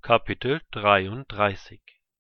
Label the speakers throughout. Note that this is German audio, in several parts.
Speaker 1: Kapitel 33.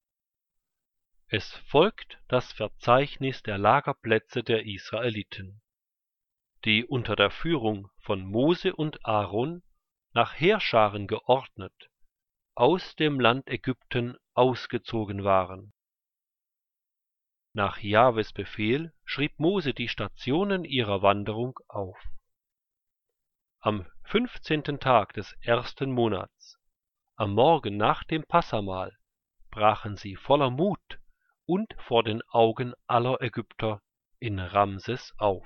Speaker 1: Es folgt das Verzeichnis der Lagerplätze der Israeliten, die unter der Führung von Mose und Aaron nach Heerscharen geordnet aus dem Land Ägypten ausgezogen waren. Nach Jahwes Befehl schrieb Mose die Stationen ihrer Wanderung auf. Am 15. Tag des ersten Monats, am Morgen nach dem Passahmahl, brachen sie voller Mut und vor den Augen aller Ägypter in Ramses auf.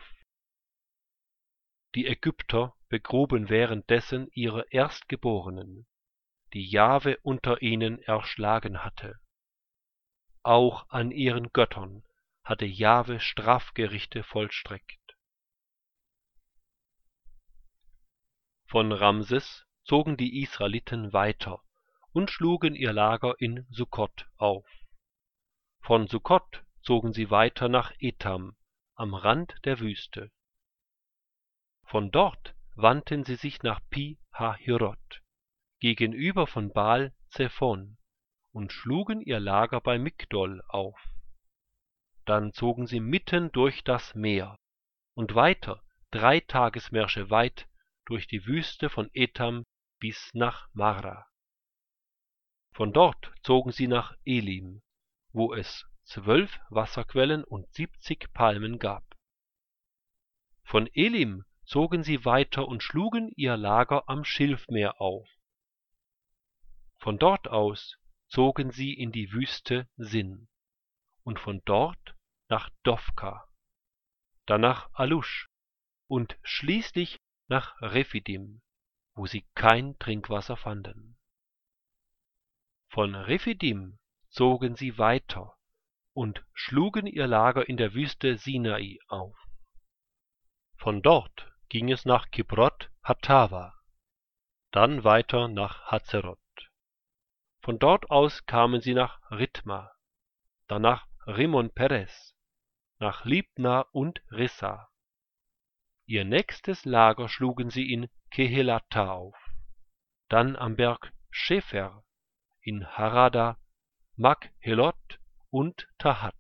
Speaker 1: Die Ägypter begruben währenddessen ihre Erstgeborenen, die Jahwe unter ihnen erschlagen hatte. Auch an ihren Göttern hatte Jahwe Strafgerichte vollstreckt. Von Ramses zogen die Israeliten weiter und schlugen ihr Lager in Sukkot auf. Von Sukkot zogen sie weiter nach Etam, am Rand der Wüste. Von dort wandten sie sich nach Pi Hahirot, gegenüber von Baal Zephon, und schlugen ihr Lager bei Migdol auf. Dann zogen sie mitten durch das Meer und weiter 3 Tagesmärsche weit durch die Wüste von Etam bis nach Mara. Von dort zogen sie nach Elim, wo es 12 Wasserquellen und 70 Palmen gab. Von Elim zogen sie weiter und schlugen ihr Lager am Schilfmeer auf. Von dort aus zogen sie in die Wüste Sin und von dort nach Dofka, dann nach Alusch und schließlich nach Rephidim, wo sie kein Trinkwasser fanden. Von Rephidim zogen sie weiter und schlugen ihr Lager in der Wüste Sinai auf. Von dort ging es nach Kibrot Hattawa, dann weiter nach Hazeroth. Von dort aus kamen sie nach Ritma, dann nach Rimmon Peres, nach Libna und Rissa. Ihr nächstes Lager schlugen sie in Kehelata auf, dann am Berg Schepher, in Harada, Makhelot und Tahat.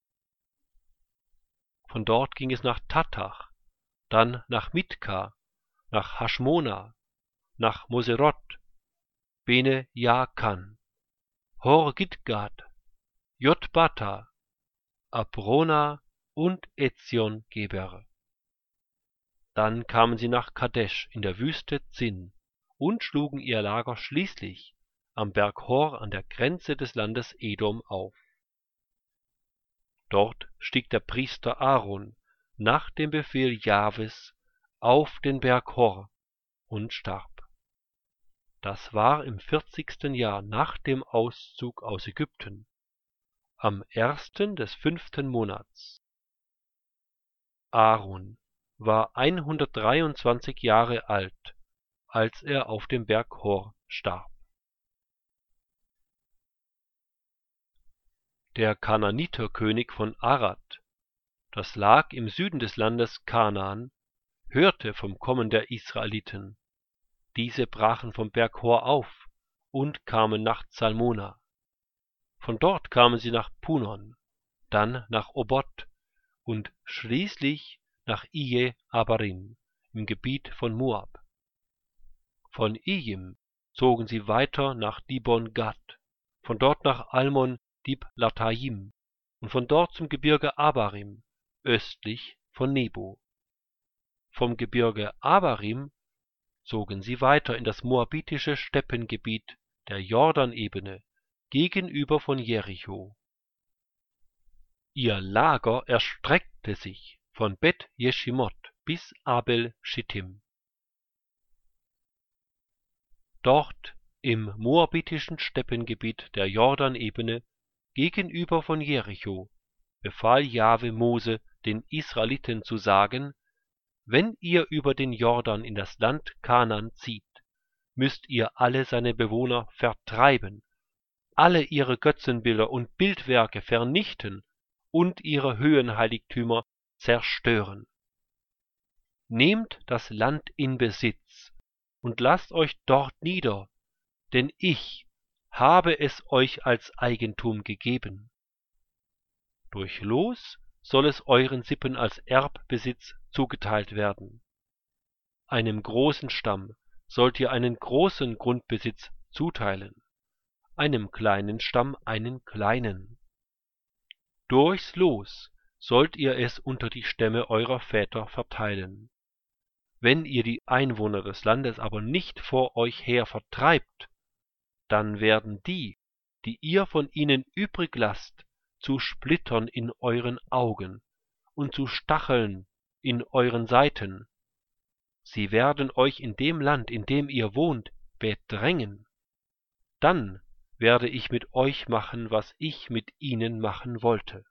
Speaker 1: Von dort ging es nach Tatach, dann nach Mitka, nach Haschmona, nach Moserot, Bene Jaakan, Hor Gidgad, Jotbata, Abrona und Etzion Geber. Dann kamen sie nach Kadesh in der Wüste Zin und schlugen ihr Lager schließlich am Berg Hor an der Grenze des Landes Edom auf. Dort stieg der Priester Aaron nach dem Befehl Jahwes auf den Berg Hor und starb. Das war im 40. Jahr nach dem Auszug aus Ägypten, am 1. des 5. Monats. Aaron war 123 Jahre alt, als er auf dem Berg Hor starb. Der Kanaaniterkönig von Arad, das lag im Süden des Landes Kanaan, hörte vom Kommen der Israeliten. Diese brachen vom Berg Hor auf und kamen nach Zalmona. Von dort kamen sie nach Punon, dann nach Obot und schließlich nach Ije Abarim im Gebiet von Moab. Von Ijim zogen sie weiter nach Dibon Gad, von dort nach Almon Diblatayim und von dort zum Gebirge Abarim, östlich von Nebo. Vom Gebirge Abarim zogen sie weiter in das moabitische Steppengebiet der Jordanebene gegenüber von Jericho. Ihr Lager erstreckte sich von Bet Jeschimot bis Abel Schittim. Dort im moabitischen Steppengebiet der Jordanebene gegenüber von Jericho befahl Jahwe Mose den Israeliten zu sagen: Wenn ihr über den Jordan in das Land Kanaan zieht, müsst ihr alle seine Bewohner vertreiben, alle ihre Götzenbilder und Bildwerke vernichten und ihre Höhenheiligtümer zerstören. Nehmt das Land in Besitz und lasst euch dort nieder, denn ich, habe es euch als Eigentum gegeben. Durch Los soll es euren Sippen als Erbbesitz zugeteilt werden. Einem großen Stamm sollt ihr einen großen Grundbesitz zuteilen, einem kleinen Stamm einen kleinen. Durchs Los sollt ihr es unter die Stämme eurer Väter verteilen. Wenn ihr die Einwohner des Landes aber nicht vor euch her vertreibt, dann werden die, die ihr von ihnen übrig lasst, zu Splittern in euren Augen und zu Stacheln in euren Seiten. Sie werden euch in dem Land, in dem ihr wohnt, bedrängen. Dann werde ich mit euch machen, was ich mit ihnen machen wollte.